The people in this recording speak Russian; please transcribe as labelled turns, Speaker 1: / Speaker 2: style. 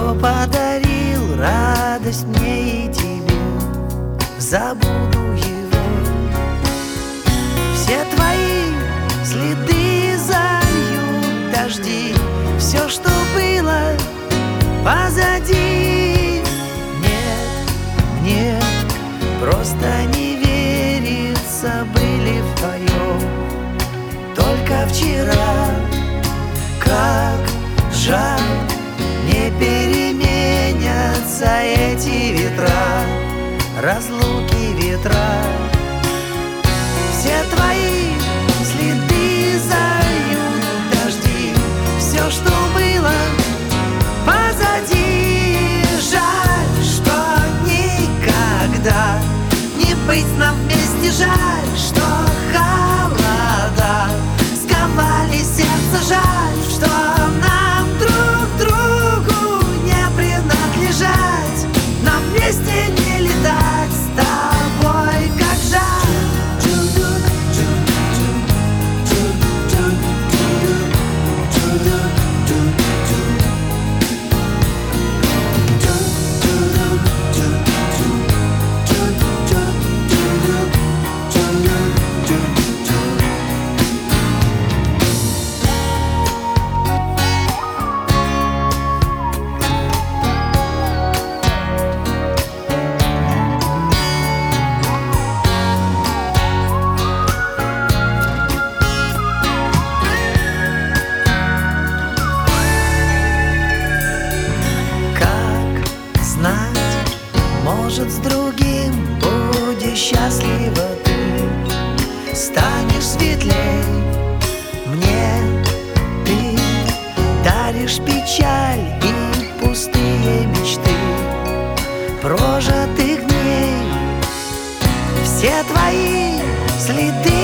Speaker 1: кто подарил радость мне и тебе, забуду его. Все твои следы зальют дожди, все, что было позади. Нет, мне просто не верится, были вдвоем только вчера. Как жаль, не переменятся эти ветра, разлуки ветра. Все твои следы зальют дожди, все, что было позади. Жаль, что никогда не быть нам вместе. Жаль, что холода сковали сердце. Жаль, что нам друг другу не принадлежать, нам вместе не летать с тобой, как жаль. Может, с другим будешь счастлива ты, станешь светлей. Мне ты даришь печаль и пустые мечты прожитых дней. Все твои следы